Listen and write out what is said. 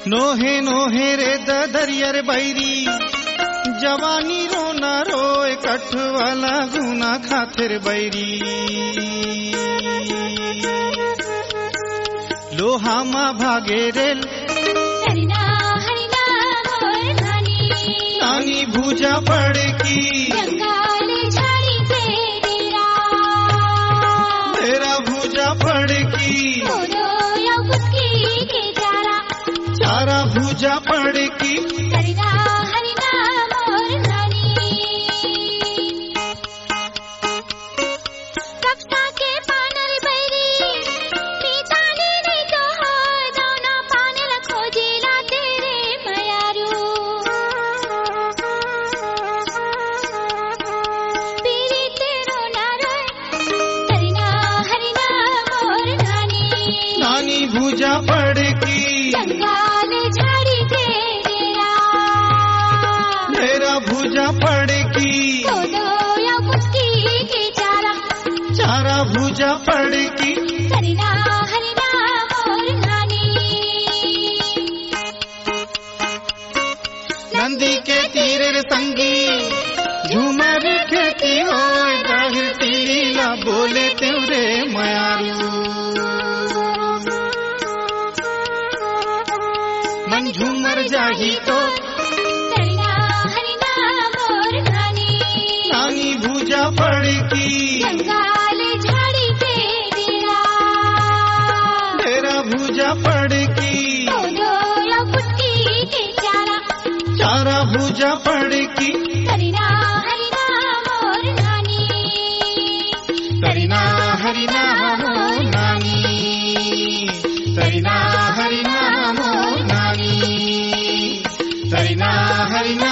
नोहे नोहे रे दरियर बैरी जवानी रो न रोए कठ वाला गुना खातिर बैरी लोहा मा भागे रेल हरिना हरिना मोर नानी भूजा पड़ की जंगल झाड़ी के डेरा तेरा भूजा पड़ की ओरो या कुत्की के चारा भूजा पड़ की हरिना हरिना मोर कक्षा के पानर बैरी नीतानी नहीं तो हो दोना पानर खोजिला तेरे मयारू पीरी तेरो नारोय हरिना हरिना मोर नानी भूजा पड़ की जंगल झाड़ी के डेरा मेरा भूजा पड़ की ओरो या कुत्की के चारा भूजा पड़ की हरिना हरिना मोर नंदी के तीर संगी झूमर खेती हो जाहिर लीला बोले तेरे मयारू मन झूमर जाही तो हरिना हरिना मोर नानी भूजा पड़ की जंगल झाड़ी के डेरा भूजा पड़ की ओरो या कुत्की के चारा भूजा पड़ की हरिना हरिना मोर हरिना हरिना मोर नानी हरिना हरिना मोर नानी हरिना हरिना